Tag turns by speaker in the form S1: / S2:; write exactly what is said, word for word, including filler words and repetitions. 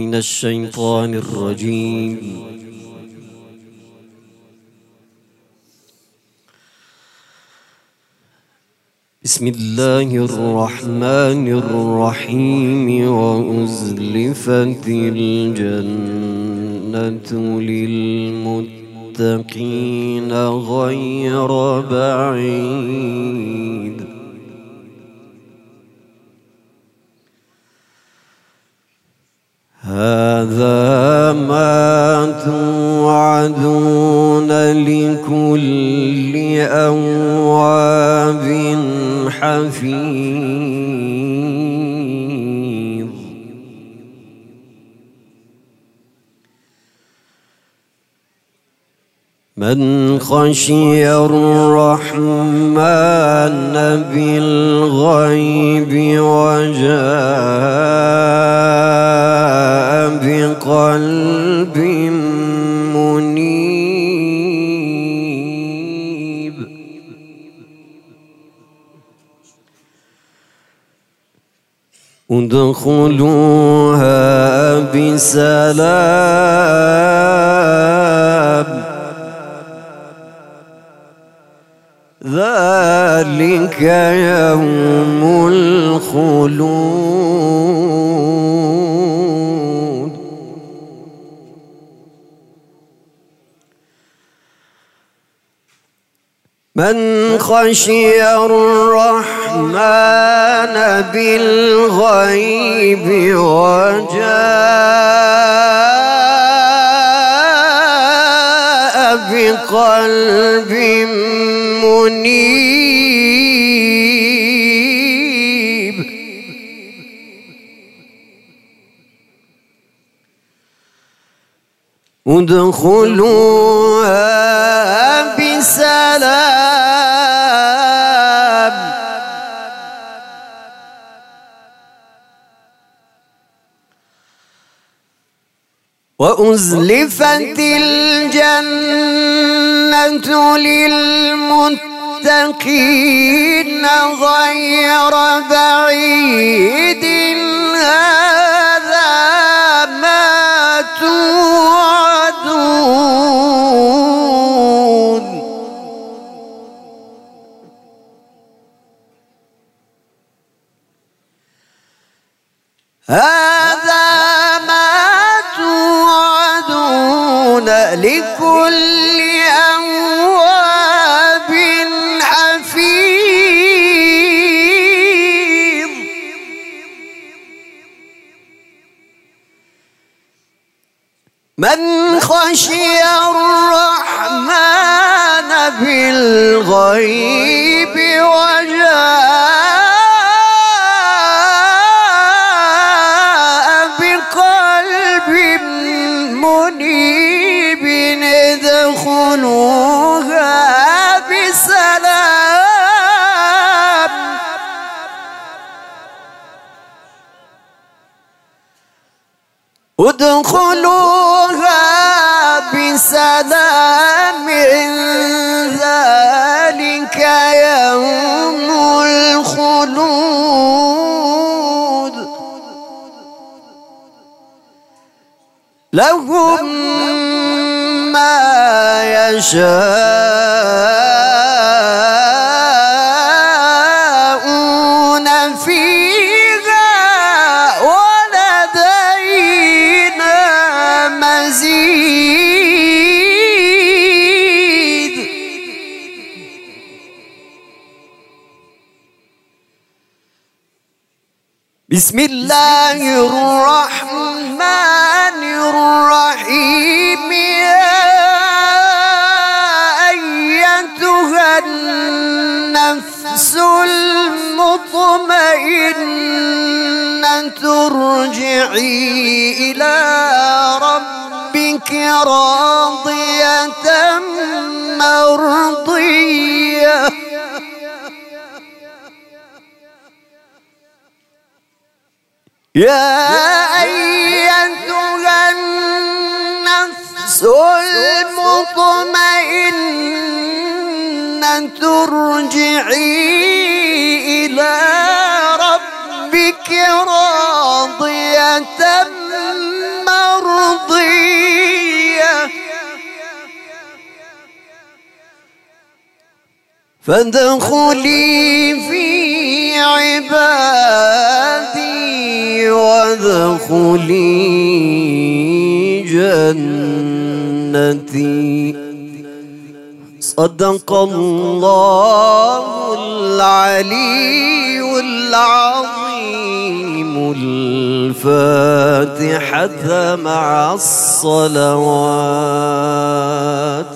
S1: من الشيطان الرجيم. بسم الله الرحمن الرحيم. وأزلفت الجنة للمتقين غير بعيد. هذا ما توعدون لكل أواب حفيظ. من خشي الرحمن بالغيب وجاء بقلب منيب. ادخلوها بسلام. ذلك يوم الخلود. من خشي الرحمن بالغيب وجاء بقلب منيب. ادخلوها بسلام. وأزلفت الجنة للمتقين غير بعيد. هذا ما توعدون. هذا ما توعدون لكل أواب حفيظ. من خشي الرحمن بالغيب وجاء بقلب منيب. ادخلوها بسلام. ادخلوها بسلام. ذلك يوم الخلود. لهم ما يشاءون فيها ولدينا مزيد. بسم الله الرحمن الرحيم. يا أيتها النفس المطمئنة ارجعي إلى ربك راضية مرضية. يا أيتها النفس المطمئنة ارجعي إلى ربك راضية فادخلي في عبادي وادخلي جنتي. صدق الله العلي العظيم. الفاتحة مع الصلوات.